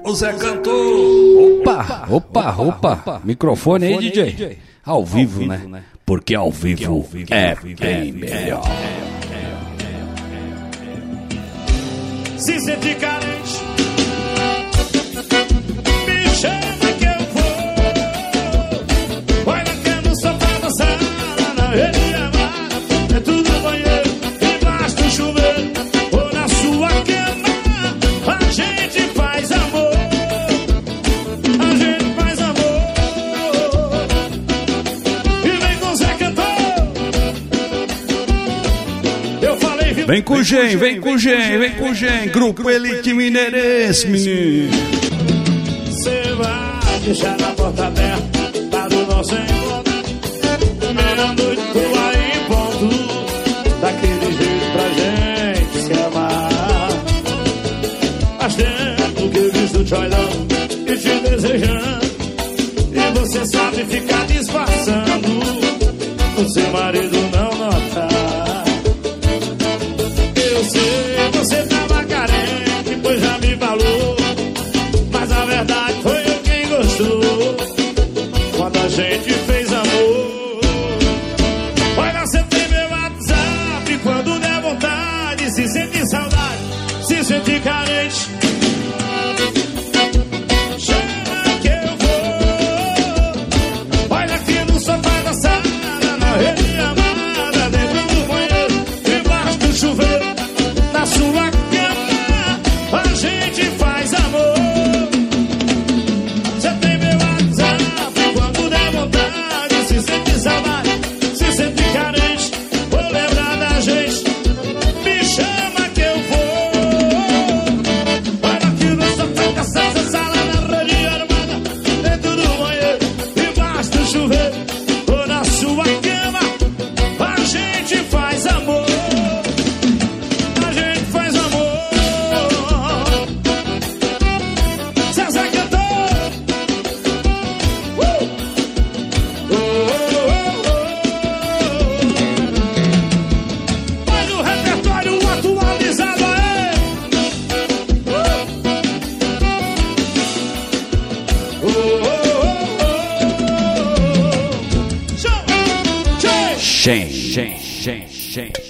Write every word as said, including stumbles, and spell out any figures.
O Zé cantou. Opa, opa, opa. Microfone aí, D J. Ao vivo, né? Porque ao vivo é bem melhor. Se sentir carente, me chama que eu vou. Vai na cama, no sofá, na sala, na rede amada, dentro do banheiro, embaixo do chuveiro, ou na sua cama. A gente faz amor, a gente faz amor. E vem com o Zé Cantor. Eu falei, viu? Vem com o Gen, vem com o Gen, vem com o Gen. Grupo Elite Mineirense, menino. Você vai deixar a porta aberta para o nosso encontro. Meia-noite, tu aí em ponto. Daquele jeito pra gente se amar. Faz tempo que eu visto te olhando e te desejando. E você sabe ficar disfarçando. O seu marido não nota. Eu sei, você tava carente, pois já me falou. Mas a verdade foi eu quem gostou. Quando a gente fez amor. Olha, você tem meu WhatsApp. Quando der vontade, se sentir saudade, se sentir carente, chama que eu vou. Olha aqui no sofá da sala, na rede amada, dentro do banheiro, embaixo do chuveiro, na sua cama, a gente faz amor. Você tem meu WhatsApp. Quando der vontade, se sente saudade, se sente carente, vou lembrar da gente. Me chama que eu vou. Vai aqui no sofá da sala, na rede armada, dentro do banheiro, embaixo do chuveiro, ou na sua cama, a gente faz amor. A gente faz amor. Zezé Cantor. Uh! Oh, oh, oh, oh. Faz o repertório atualizado aí. Uh! Oh, oh, oh, oh. Show! Show! Gen, Gen, Gen, Gen.